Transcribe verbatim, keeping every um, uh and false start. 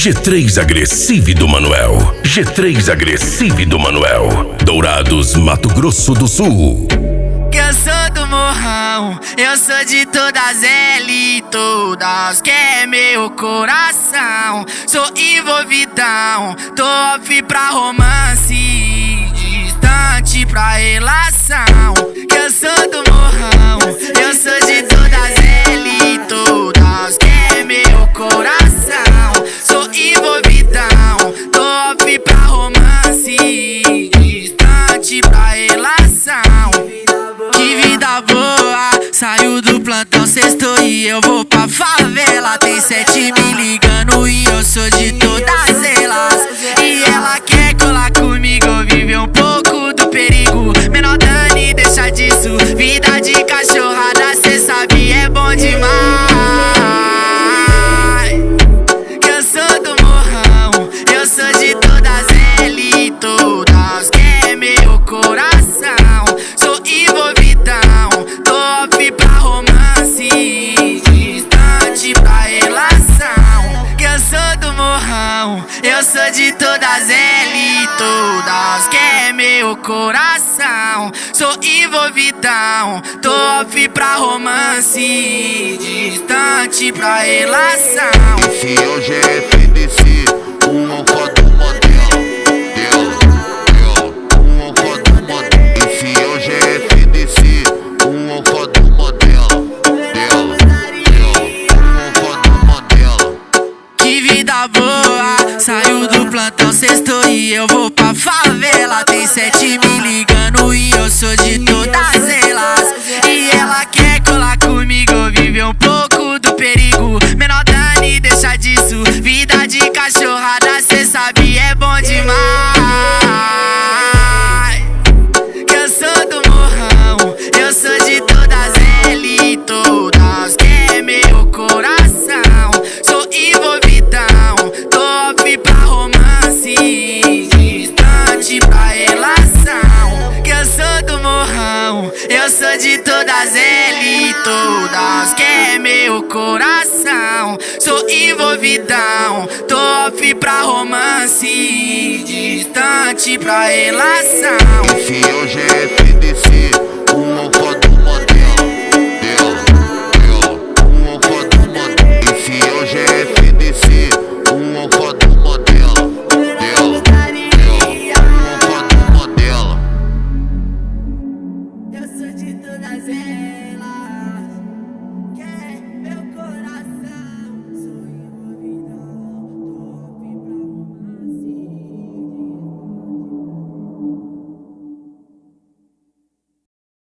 G três Agressive do Manuel. G três Agressive do Manuel. Dourados, Mato Grosso do Sul. Que eu sou do morrão, eu sou de todas elas, todas que é meu coração. Sou envolvidão, top pra romance, distante pra relação. Que eu sou do morrão, eu sou de todas elas, todas que é meu coração. Sou envolvidão, top pra romance, distante pra relação. Que vida boa, saio do plantão, sextou e eu vou pra favela. Tem sete me ligando e eu sou de todas elas. E ela quer colar comigo, viver um pouco do perigo. Menor Dani, deixa disso, vida de cachorrada, cê sabe é bom demais. Que eu sou do morrão, eu sou de todas elas, todas que é meu coração. Sou envolvidão, top pra romance, distante pra relação. Que eu sou do morrão, eu sou de todas elas, todas que é meu coração. Sou envolvidão, top pra romance, distante pra relação. Esse hoje é F D C, um alfa do modelo. Dela, dela, um alfa do modelo. Esse hoje é F D C, um alfa do modelo. Dela, dela, um alfa do modelo. Que vida boa, saio do plantão, sextou e eu vou pra favela. Tem sete me ligando e eu sou de todas elas. E ela quer colar comigo, viver um pouco do perigo. Menor Dani, deixa disso, vida de cachorrada, cê sabe é bom demais. Que eu sou do morrão, eu sou de todas elas, todas que é meu coração. Sou envolvidão, top pra romance, distante pra relação. Que eu sou do morrão, eu sou de todas elas, todas que é meu coração. Sou envolvidão, top pra romance, distante pra relação. Esse hoje é F D C.